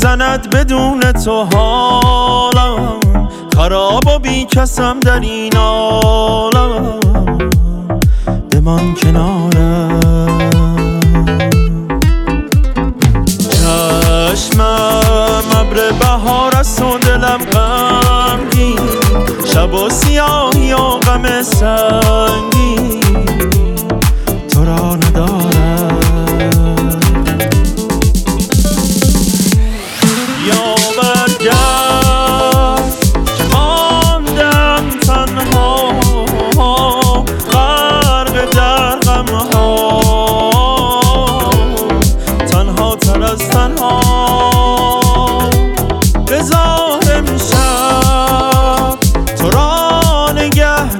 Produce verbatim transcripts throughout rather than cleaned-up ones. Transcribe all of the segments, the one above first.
میزند بدون تو حالم، خراب و بی کسم در این عالم، بمان کنارم. چشمم ابر بهار است و دلم غمگین، شب و سیاهی و غم سنگین تو را ندارم. یا برگرد که ماندم تنها، غرق در غمها، تنها تر از تنها. بذار امشب تو را نگه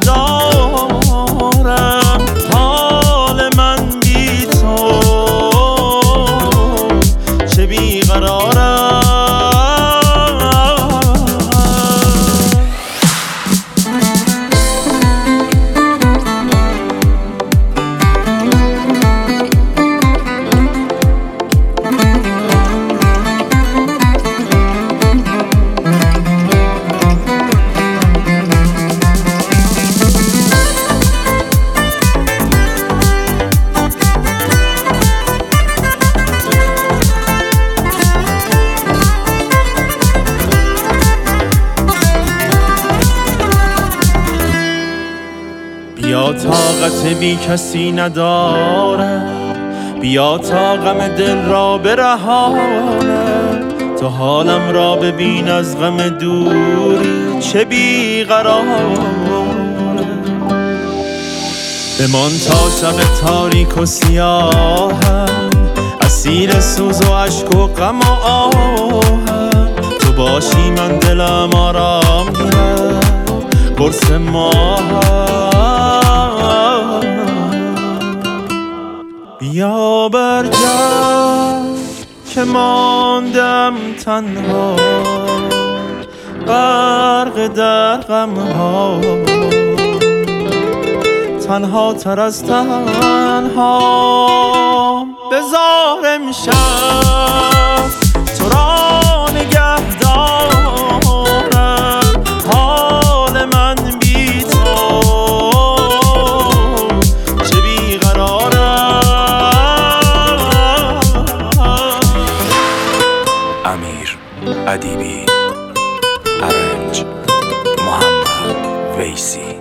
دارم، حال من بی تو چه بیقرارم. بیا طاقت بی کسی ندارم، بیا تا غم دل را برهانم. تو حالم را ببین از غم دوری چه بیقرارم. بمان تا شب تاریک و سیاهم، اسیر سوز و اشک و غم و آهم. تو باشی من دلم آرام گیرد قرص ماهم. بیا برگرد که ماندم تنها، غرق در غمها، تنها تر از تنها. بذار امشب تو را نگه دارم، حال من بی تو چه بیقرارم. امیر ادیبی، ارنج محمد ویسی.